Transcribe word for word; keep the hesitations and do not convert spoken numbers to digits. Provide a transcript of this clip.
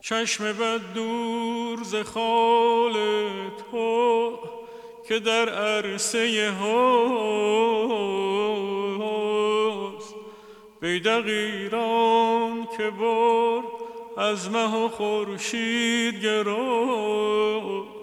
چشم بد دور ز خال تو که در عرصه هاست، بیدق ایران که برد از مه و خورشید گرفت.